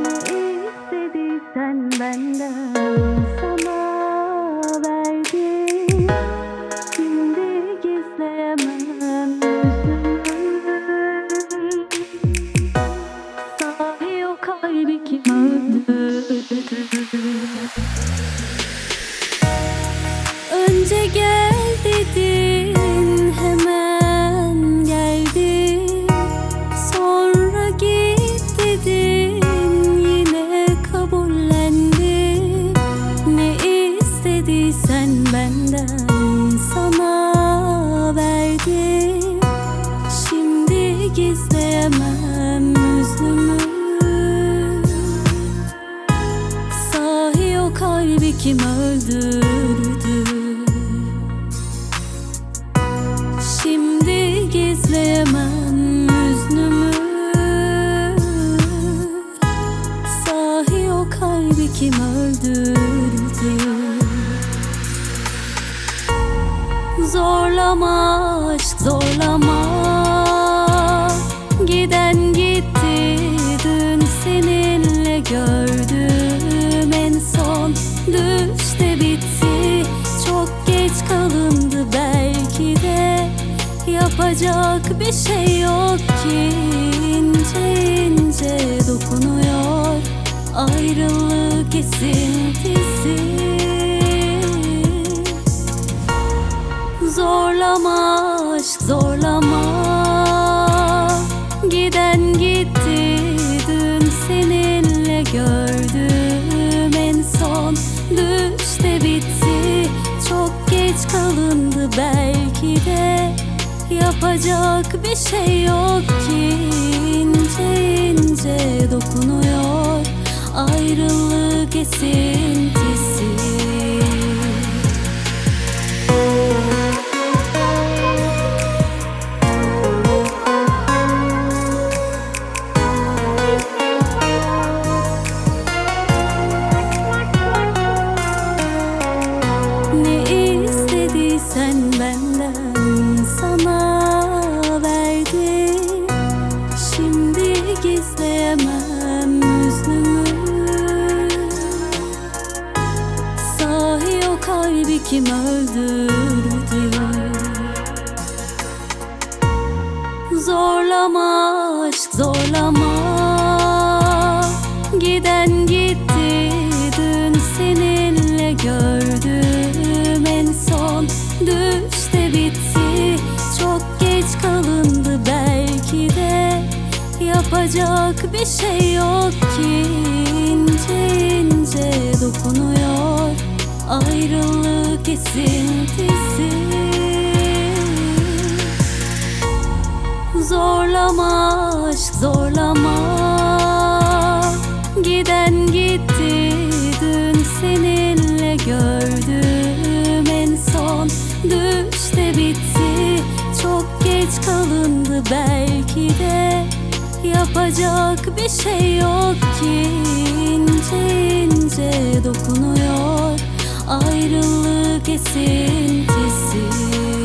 İstediysen benden sana verdim. Şimdi gizleyemem üzümü. Sahi o kalbi kim öldürdü? Önce gel dedin, hemen geldim. Sonra git dedin, yine kabullendim. Ne istediysen benden sana verdim. Şimdi gizleyemem üzümü. Sahi o kalbi kim öldürdü? Şimdi gizleyemem hüznümü. Sahi o kalbi kim öldürdü? Zorlama aşk, zorlama. Giden gitti, dün seninle gördüm en son. Düşte bitti, çok geç kalındı belki de. Yapacak bir şey yok ki, ince ince dokunuyor ayrılık esintisi. Zorlama aşk, zorlama. Giden gitti, dün seninle gördüm en son. Düşte bitti, çok geç kalındı belki de. Yapacak bir şey yok ki, ince ince dokunuyor ayrılık esintisi. Ne istediysen benden sana verdim. Şimdi gizleyemem hüznümü. Sahi o kalbi kim öldürdü? Zorlama aşk, zorlama. Giden gitti, dün seninle gördüm en son. Düşte bitti, çok geç kalındı belki de. Yapacak bir şey yok ki, ince ince dokunuyor ayrılık esintisi. Zorlama aşk, zorlama. Giden gitti, dün seninle gördüm en son. Düşte bitti, çok geç kalındı belki de. Yapacak bir şey yok ki, ince ince dokunuyor ayrılık esintisi.